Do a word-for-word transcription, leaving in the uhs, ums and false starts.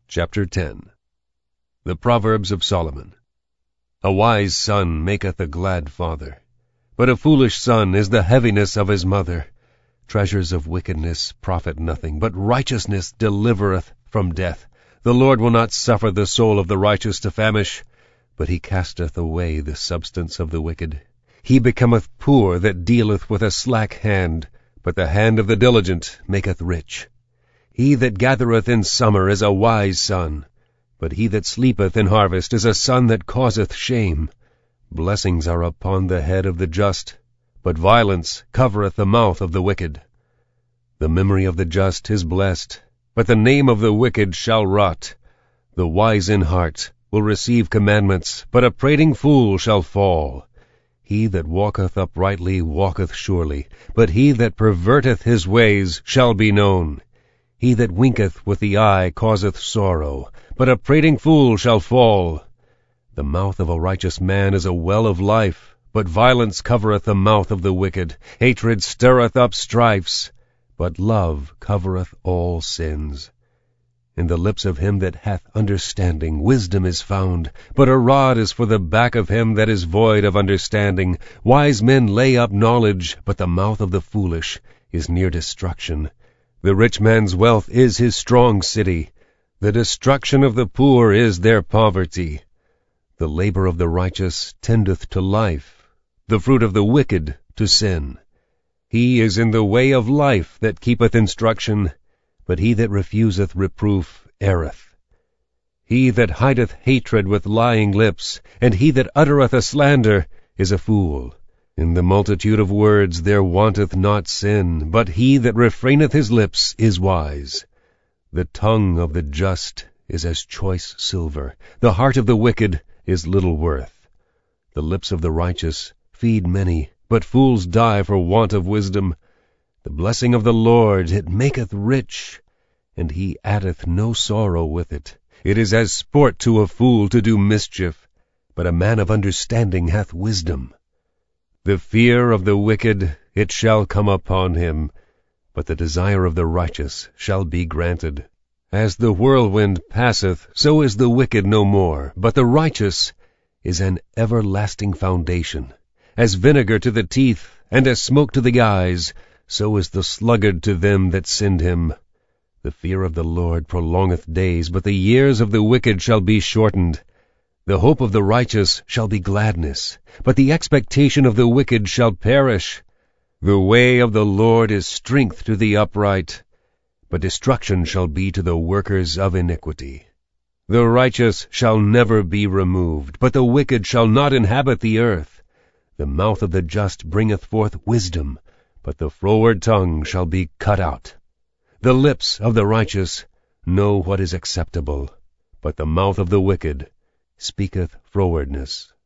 Chapter ten. The Proverbs of Solomon. A wise son maketh a glad father, but a foolish son is the heaviness of his mother. Treasures of wickedness profit nothing, but righteousness delivereth from death. The Lord will not suffer the soul of the righteous to famish, but he casteth away the substance of the wicked. He becometh poor that dealeth with a slack hand, but the hand of the diligent maketh rich. He that gathereth in summer is a wise son, but he that sleepeth in harvest is a son that causeth shame. Blessings are upon the head of the just, but violence covereth the mouth of the wicked. The memory of the just is blessed, but the name of the wicked shall rot. The wise in heart will receive commandments, but a prating fool shall fall. He that walketh uprightly walketh surely, but he that perverteth his ways shall be known. He that winketh with the eye causeth sorrow, but a prating fool shall fall. The mouth of a righteous man is a well of life, but violence covereth the mouth of the wicked. Hatred stirreth up strifes, but love covereth all sins. In the lips of him that hath understanding wisdom is found, but a rod is for the back of him that is void of understanding. Wise men lay up knowledge, but the mouth of the foolish is near destruction. The rich man's wealth is his strong city. The destruction of the poor is their poverty. The labor of the righteous tendeth to life, the fruit of the wicked to sin. He is in the way of life that keepeth instruction, but he that refuseth reproof erreth. He that hideth hatred with lying lips, and he that uttereth a slander, is a fool. In the multitude of words there wanteth not sin, but he that refraineth his lips is wise. The tongue of the just is as choice silver, the heart of the wicked is little worth. The lips of the righteous feed many, but fools die for want of wisdom. The blessing of the Lord, it maketh rich, and he addeth no sorrow with it. It is as sport to a fool to do mischief, but a man of understanding hath wisdom. The fear of the wicked, it shall come upon him, but the desire of the righteous shall be granted. As the whirlwind passeth, so is the wicked no more, but the righteous is an everlasting foundation. As vinegar to the teeth, and as smoke to the eyes, so is the sluggard to them that send him. The fear of the Lord prolongeth days, but the years of the wicked shall be shortened. The hope of the righteous shall be gladness, but the expectation of the wicked shall perish. The way of the Lord is strength to the upright, but destruction shall be to the workers of iniquity. The righteous shall never be removed, but the wicked shall not inhabit the earth. The mouth of the just bringeth forth wisdom, but the froward tongue shall be cut out. The lips of the righteous know what is acceptable, but the mouth of the wicked speaketh frowardness.